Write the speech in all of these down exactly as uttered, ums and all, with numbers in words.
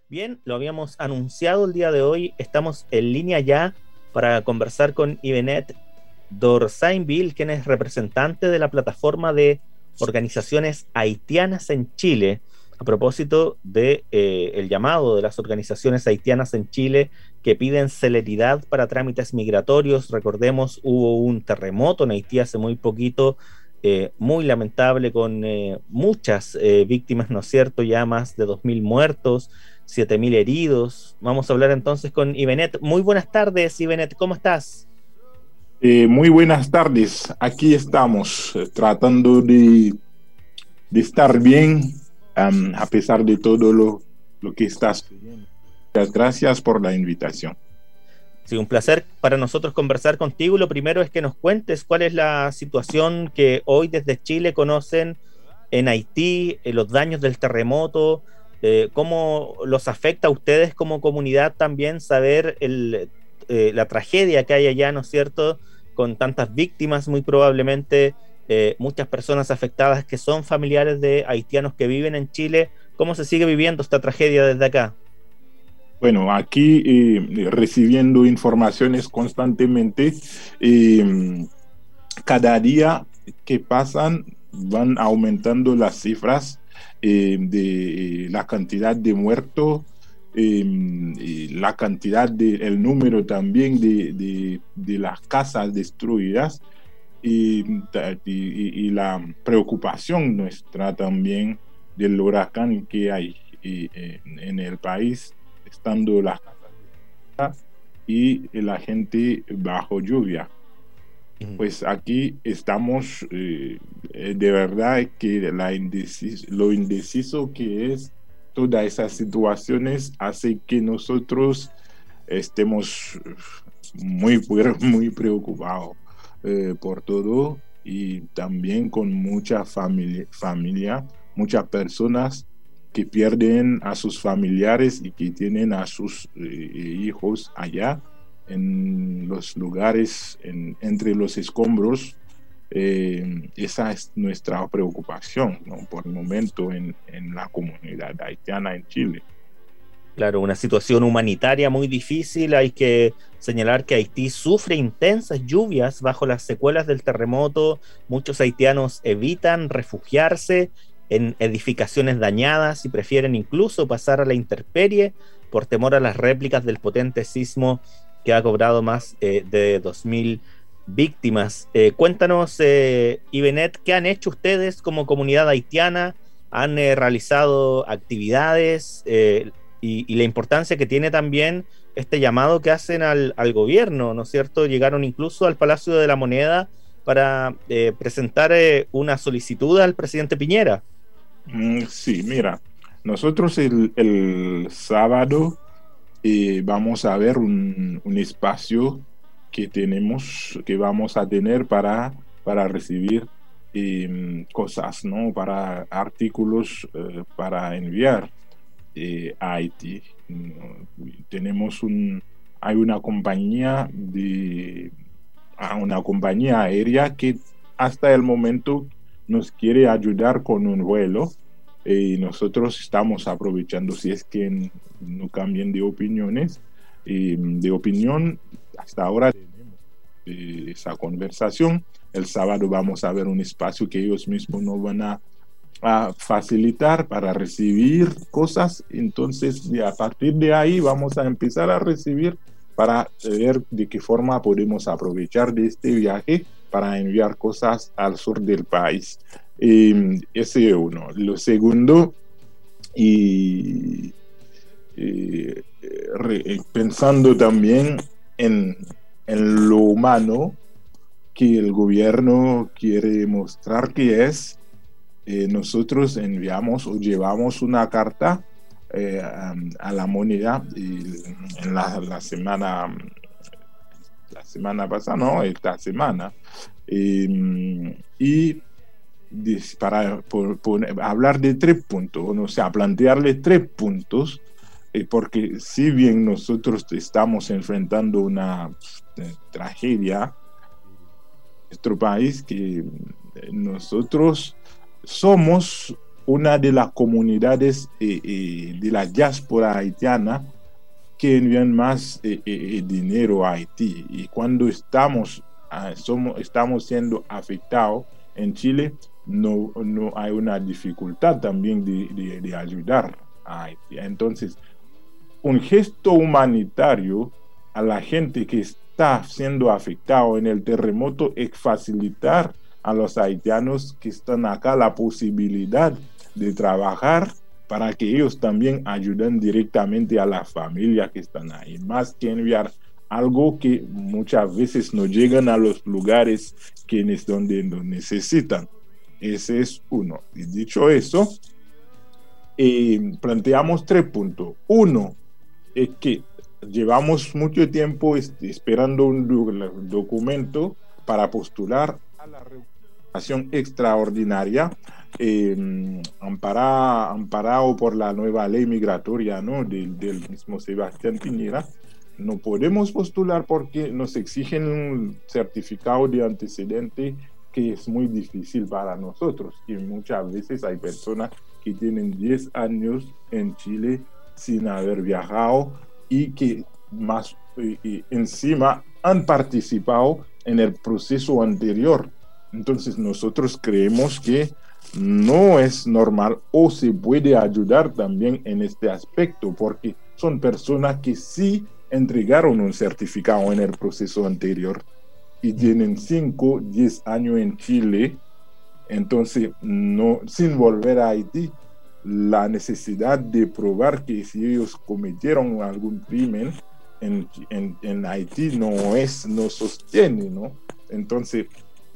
Bien, lo habíamos anunciado el día de hoy. Estamos en línea ya para conversar con Ivenet Dorsainville, quien es representante de la plataforma de organizaciones haitianas en Chile, a propósito de eh, el llamado de las organizaciones haitianas en Chile que piden celeridad para trámites migratorios. Recordemos, hubo un terremoto en Haití hace muy poquito, eh, muy lamentable, con eh, muchas eh, víctimas, ¿no es cierto? Ya más de dos mil muertos, siete mil heridos. Vamos a hablar entonces con Ivenet. Muy buenas tardes, Ivenet, ¿cómo estás? Eh, muy buenas tardes, aquí estamos eh, tratando de, de estar bien um, a pesar de todo lo, lo que está sucediendo. Muchas gracias por la invitación. Sí, un placer para nosotros conversar contigo. Lo primero es que nos cuentes cuál es la situación que hoy desde Chile conocen en Haití, eh, los daños del terremoto, eh, cómo los afecta a ustedes como comunidad también saber el, eh, la tragedia que hay allá, ¿no es cierto? Con tantas víctimas, muy probablemente eh, muchas personas afectadas que son familiares de haitianos que viven en Chile. ¿Cómo se sigue viviendo esta tragedia desde acá? Bueno, aquí eh, recibiendo informaciones constantemente, eh, cada día que pasan van aumentando las cifras eh, de la cantidad de muertos, eh, la cantidad de, el número también de, de, de las casas destruidas y, y, y la preocupación nuestra también del huracán que hay y, eh, en el país, estando las casas y la gente bajo lluvia. Pues aquí estamos, eh, de verdad que la indecis lo indeciso que es todas esas situaciones hace que nosotros estemos muy, muy preocupados eh, por todo y también con mucha familia, familia, muchas personas que pierden a sus familiares y que tienen a sus eh, hijos allá en los lugares, en, entre los escombros. Eh, esa es nuestra preocupación, ¿no? Por el momento en, en la comunidad haitiana en Chile. Claro, una situación humanitaria muy difícil. Hay que señalar que Haití sufre intensas lluvias bajo las secuelas del terremoto. Muchos haitianos evitan refugiarse en edificaciones dañadas y prefieren incluso pasar a la intemperie por temor a las réplicas del potente sismo que ha cobrado más eh, de dos mil víctimas. Eh, cuéntanos, eh, Ivenet, ¿qué han hecho ustedes como comunidad haitiana? ¿Han eh, realizado actividades? Eh, y, y la importancia que tiene también este llamado que hacen al, al gobierno, ¿no es cierto? Llegaron incluso al Palacio de la Moneda para eh, presentar eh, una solicitud al presidente Piñera. Mm, sí, mira, nosotros el, el sábado eh, vamos a ver un, un espacio que tenemos, que vamos a tener para, para recibir eh, cosas, ¿no? Para artículos eh, para enviar eh, a Haití. Tenemos un, hay una compañía de, una compañía aérea que hasta el momento nos quiere ayudar con un vuelo y nosotros estamos aprovechando si es que no cambien de opiniones, eh, de opinión. Hasta ahora eh, esa conversación. El sábado vamos a ver un espacio que ellos mismos nos van a a facilitar para recibir cosas. Entonces, de, a partir de ahí vamos a empezar a recibir para ver de qué forma podemos aprovechar de este viaje para enviar cosas al sur del país. Eh, ese es uno. Lo segundo, y eh, re, pensando también en, en lo humano que el gobierno quiere mostrar que es, Eh, nosotros enviamos o llevamos una carta eh, a, a la moneda y en la, la semana la semana pasada, no, esta semana, eh, y para por, por, hablar de tres puntos, o sea, plantearle tres puntos, eh, porque si bien nosotros estamos enfrentando una eh, tragedia en nuestro país, que nosotros somos una de las comunidades eh, eh, de la diáspora haitiana que envían más eh, eh, dinero a Haití. Y cuando estamos, uh, somos, estamos siendo afectados en Chile, no, no hay una dificultad también de, de, de ayudar a Haití. Entonces, un gesto humanitario a la gente que está siendo afectado en el terremoto es facilitar a los haitianos que están acá la posibilidad de trabajar para que ellos también ayuden directamente a la familia que están ahí, más que enviar algo que muchas veces no llegan a los lugares quienes donde lo necesitan. Ese es uno. Y dicho eso, eh, planteamos tres puntos. Uno es que llevamos mucho tiempo esperando un documento para postular a la recuperación extraordinaria, eh, amparado, amparado por la nueva ley migratoria, ¿no? del, del mismo Sebastián Piñera. No podemos postular porque nos exigen un certificado de antecedente que es muy difícil para nosotros, y muchas veces hay personas que tienen diez años en Chile sin haber viajado y que más y, y encima han participado en el proceso anterior. Entonces nosotros creemos que no es normal o se puede ayudar también en este aspecto, porque son personas que sí entregaron un certificado en el proceso anterior y tienen cinco, diez años en Chile. Entonces, no, sin volver a Haití, la necesidad de probar que si ellos cometieron algún crimen en, en, en Haití no es, no sostiene, ¿no? Entonces,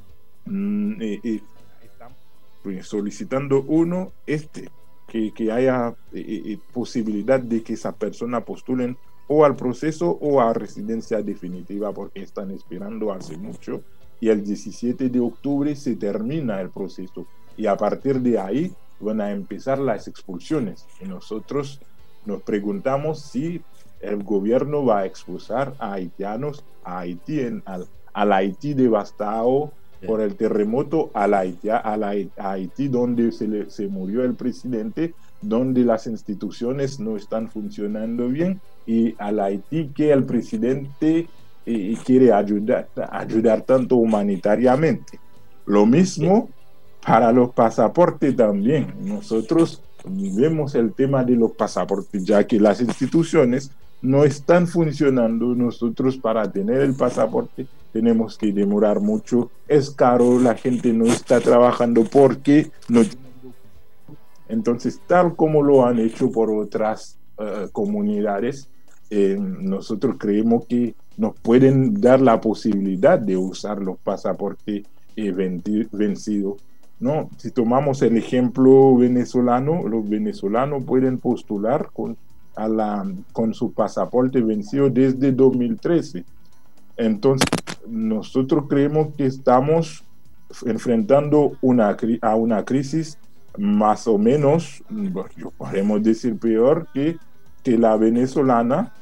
mm, eh, eh, estamos solicitando uno, este, que, que haya eh, eh, posibilidad de que esa persona postulen o al proceso o a residencia definitiva, porque están esperando hace mucho, y el diecisiete de octubre se termina el proceso, y a partir de ahí van a empezar las expulsiones. Y nosotros nos preguntamos si el gobierno va a expulsar a haitianos a Haití, en, al, al Haití devastado sí. por el terremoto, al Haití, a, la, a Haití donde se, le, se murió el presidente, donde las instituciones no están funcionando bien, y al Haití que el presidente eh, quiere ayudar, ayudar tanto humanitariamente. Lo mismo para los pasaportes también. Nosotros vemos el tema de los pasaportes, ya que las instituciones no están funcionando. Nosotros para tener el pasaporte tenemos que demorar mucho, es caro, la gente no está trabajando porque no. Entonces, tal como lo han hecho por otras uh, comunidades, eh, nosotros creemos que nos pueden dar la posibilidad de usar los pasaportes eh, vencidos, ¿no? Si tomamos el ejemplo venezolano, los venezolanos pueden postular con, a la, con su pasaporte vencido desde dos mil trece. Entonces, nosotros creemos que estamos enfrentando una, a una crisis más o menos, yo podemos decir peor que, que la venezolana,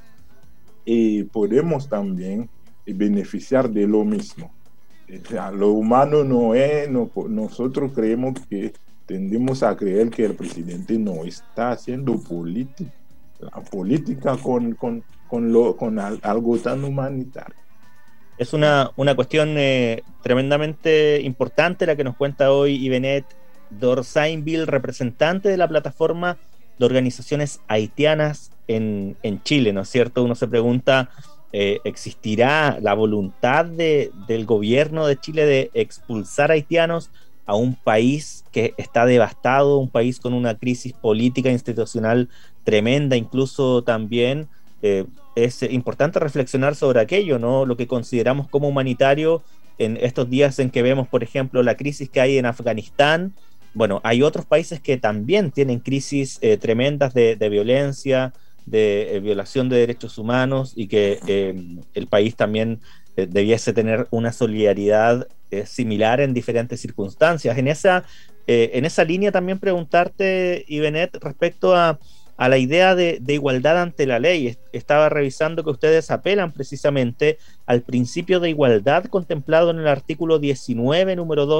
y podemos también beneficiar de lo mismo. O sea, lo humano no es, no, nosotros creemos que tendemos a creer que el presidente no está haciendo política, la política con, con, con, lo, con al, algo tan humanitario. Es una, una cuestión eh, tremendamente importante la que nos cuenta hoy Yvenet Dorsainville, representante de la plataforma de organizaciones haitianas en, en Chile, ¿no es cierto? Uno se pregunta, eh, ¿existirá la voluntad de, del gobierno de Chile de expulsar haitianos a un país que está devastado, un país con una crisis política institucional tremenda, incluso también? Eh, es importante reflexionar sobre aquello, ¿no? Lo que consideramos como humanitario en estos días en que vemos, por ejemplo, la crisis que hay en Afganistán. Bueno, hay otros países que también tienen crisis eh, tremendas de, de violencia, de eh, violación de derechos humanos, y que eh, el país también eh, debiese tener una solidaridad eh, similar en diferentes circunstancias. En esa, eh, en esa línea también preguntarte, Yvenet, respecto a, a la idea de, de igualdad ante la ley. Estaba revisando que ustedes apelan precisamente al principio de igualdad contemplado en el artículo diecinueve, número dos,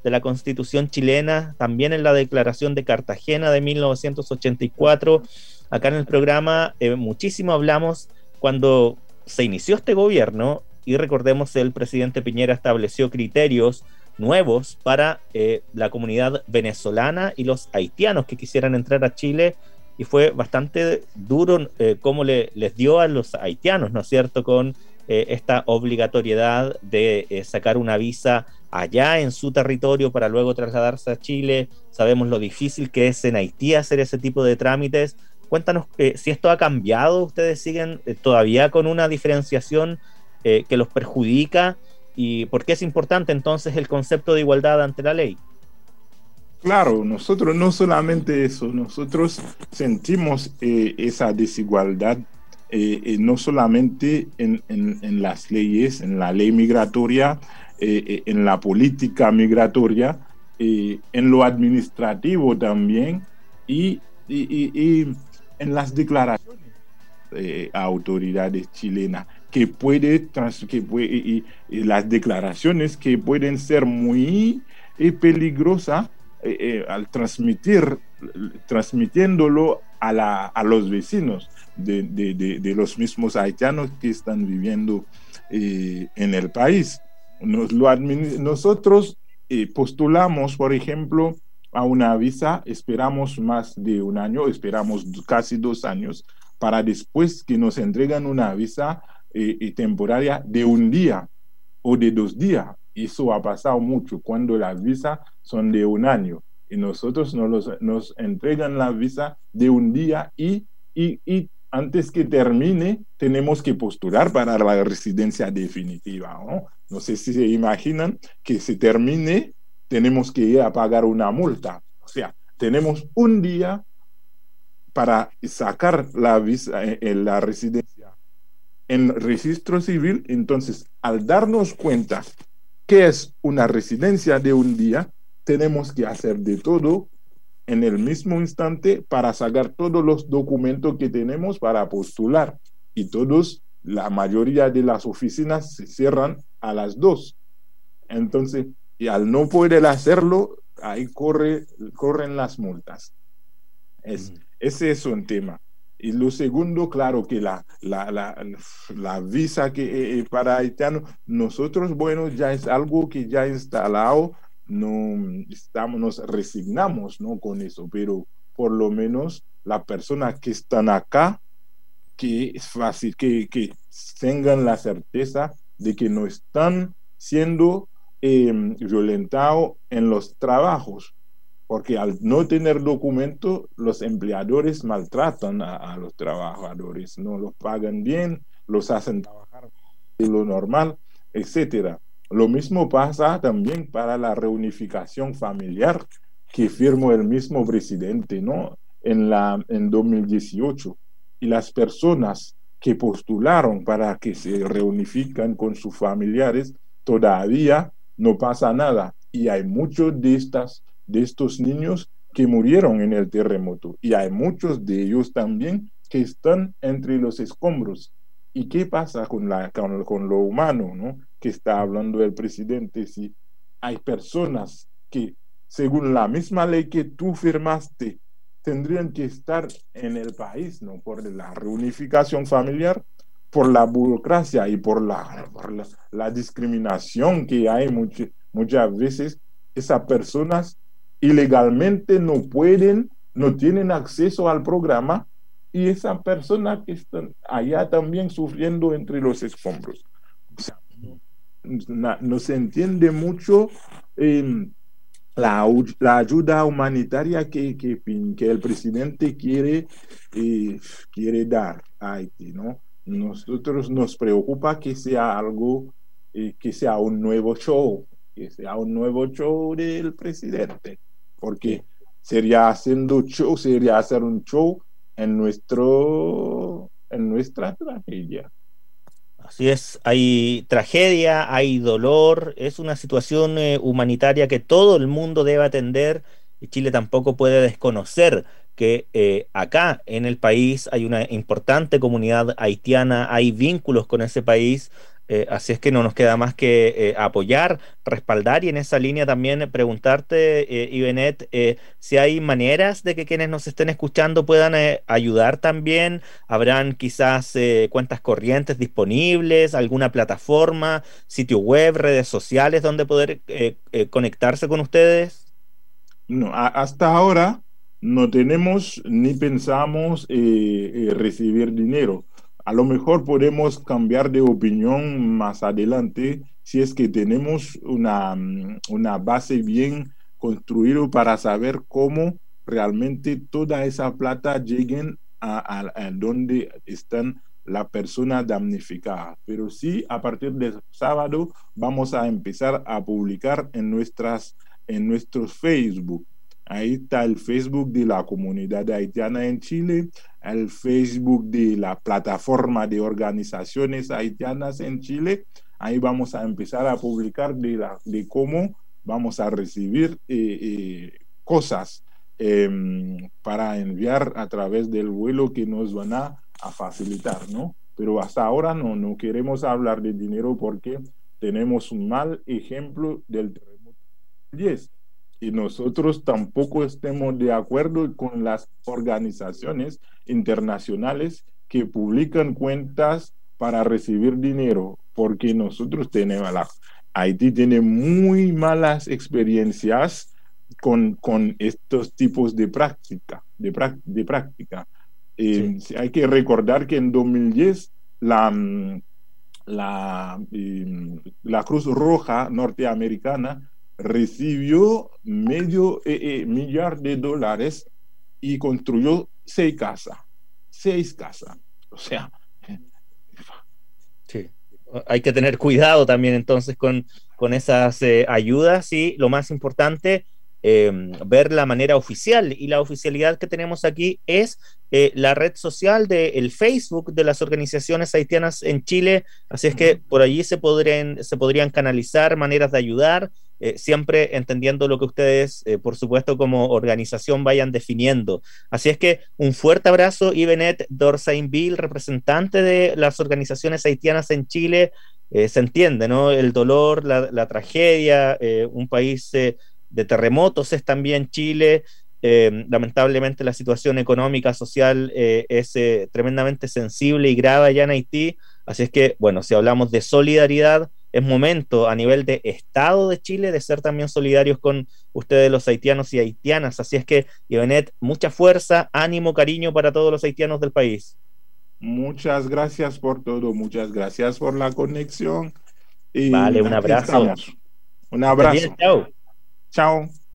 de la Constitución chilena, también en la Declaración de Cartagena de mil novecientos ochenta y cuatro. Acá en el programa eh, muchísimo hablamos cuando se inició este gobierno, y recordemos, el presidente Piñera estableció criterios nuevos para eh, la comunidad venezolana y los haitianos que quisieran entrar a Chile, y fue bastante duro eh, cómo le, les dio a los haitianos, ¿no es cierto?, con eh, esta obligatoriedad de eh, sacar una visa allá en su territorio para luego trasladarse a Chile. Sabemos lo difícil que es en Haití hacer ese tipo de trámites. Cuéntanos eh, si esto ha cambiado. ¿Ustedes siguen eh, todavía con una diferenciación eh, que los perjudica? ¿Y por qué es importante entonces el concepto de igualdad ante la ley? Claro, nosotros no solamente eso, nosotros sentimos eh, esa desigualdad eh, eh, no solamente en, en, en las leyes, en la ley migratoria, eh, eh, en la política migratoria, eh, en lo administrativo también, y, y, y, y en las declaraciones eh, a autoridades chilenas, que puede, trans, que puede y, y las declaraciones que pueden ser muy eh, peligrosas eh, eh, al transmitir, transmitiéndolo a, la, a los vecinos de, de, de, de los mismos haitianos que están viviendo eh, en el país. Nos lo nosotros eh, postulamos, por ejemplo, a una visa, esperamos más de un año, esperamos casi dos años, para después que nos entregan una visa eh, eh, temporaria de un día o de dos días. Eso ha pasado mucho cuando las visas son de un año, y nosotros nos, los, nos entregan la visa de un día y, y, y antes que termine tenemos que postular para la residencia definitiva, ¿no? No sé si se imaginan que se termine, tenemos que ir a pagar una multa. O sea, tenemos un día para sacar la visa, eh, la residencia en registro civil. Entonces, al darnos cuenta que es una residencia de un día, tenemos que hacer de todo en el mismo instante para sacar todos los documentos que tenemos para postular. Y todos, la mayoría de las oficinas se cierran a las dos. Entonces, y al no poder hacerlo, ahí corre, corren las multas. Es, mm. Ese es un tema. Y lo segundo, claro que la, la, la, la visa que eh, para haitianos, nosotros, bueno, ya es algo que ya instalado, no estamos, nos resignamos, ¿no?, con eso, pero por lo menos las personas que están acá, que es fácil, que, que tengan la certeza de que no están siendo eh, violentados en los trabajos, porque al no tener documento, los empleadores maltratan a, a los trabajadores, no los pagan bien, los hacen trabajar de lo normal, etcétera. Lo mismo pasa también para la reunificación familiar que firmó el mismo presidente, ¿no?, en, la, en dos mil dieciocho. Y las personas que postularon para que se reunifican con sus familiares, todavía no pasa nada. Y hay muchos de, estas, de estos niños que murieron en el terremoto. Y hay muchos de ellos también que están entre los escombros. ¿Y qué pasa con, la, con, con lo humano, ¿no?, que está hablando el presidente? Si hay personas que, según la misma ley que tú firmaste, tendrían que estar en el país, ¿no?, por la reunificación familiar, por la burocracia y por la, por la, la discriminación que hay much, muchas veces, esas personas ilegalmente no pueden, no tienen acceso al programa, y esas personas que están allá también sufriendo entre los escombros. O sea, no, no se entiende mucho eh, la, la ayuda humanitaria que, que, que el presidente quiere, eh, quiere dar a Haití, ¿no? Nosotros nos preocupa que sea algo, eh, que sea un nuevo show, que sea un nuevo show del presidente, porque sería haciendo show, sería hacer un show en nuestro, en nuestra tragedia. Así es, hay tragedia, hay dolor, es una situación eh, humanitaria que todo el mundo debe atender, y Chile tampoco puede desconocer que eh, acá en el país hay una importante comunidad haitiana, hay vínculos con ese país, Eh, así es que no nos queda más que eh, apoyar, respaldar y en esa línea también preguntarte, eh, Ibenet, eh, si hay maneras de que quienes nos estén escuchando puedan eh, ayudar también. ¿Habrán quizás eh, cuentas corrientes disponibles, alguna plataforma, sitio web, redes sociales donde poder eh, eh, conectarse con ustedes? No, a- hasta ahora no tenemos ni pensamos eh, eh, recibir dinero. A lo mejor podemos cambiar de opinión más adelante si es que tenemos una, mm, una base bien construida para saber cómo realmente toda esa plata lleguen a, a- a donde están la persona damnificada. Pero sí, a partir de sábado vamos a empezar a publicar en nuestras en nuestros Facebook. Ahí está el Facebook de la comunidad haitiana en Chile, el Facebook de la plataforma de organizaciones haitianas en Chile. Ahí vamos a empezar a publicar de, la, de cómo vamos a recibir eh, eh, cosas eh, para enviar a través del vuelo que nos van a, a facilitar, ¿no? Pero hasta ahora no, no queremos hablar de dinero porque tenemos un mal ejemplo del terremoto diez y nosotros tampoco estemos de acuerdo con las organizaciones internacionales que publican cuentas para recibir dinero, porque nosotros tenemos la Haití tiene muy malas experiencias con, con estos tipos de práctica, de, de práctica. Sí. Eh, hay que recordar que en dos mil diez la, la, eh, la Cruz Roja norteamericana recibió medio eh, eh, millar de dólares y construyó seis casas, seis casas. O sea, Sí. Hay que tener cuidado también entonces con, con esas eh, ayudas y lo más importante, eh, ver la manera oficial. Y la oficialidad que tenemos aquí es eh, la red social del Facebook de las organizaciones haitianas en Chile. Así es que por allí se podrían, se podrían canalizar maneras de ayudar, eh, siempre entendiendo lo que ustedes, eh, por supuesto, como organización vayan definiendo. Así es que un fuerte abrazo, Ibenet Dorsainville, representante de las organizaciones haitianas en Chile. Eh, se entiende, ¿no? El dolor, la, la tragedia, eh, un país eh, de terremotos es también Chile. Eh, lamentablemente la situación económica, social eh, es eh, tremendamente sensible y grave allá en Haití. Así es que, bueno, si hablamos de solidaridad, es momento a nivel de Estado de Chile de ser también solidarios con ustedes los haitianos y haitianas. Así es que, Ivenet, mucha fuerza, ánimo, cariño para todos los haitianos del país. muchas gracias por todo, muchas gracias por la conexión Vale, y un aquí abrazo. estamos. Un Que estés bien, abrazo. chao. Chao.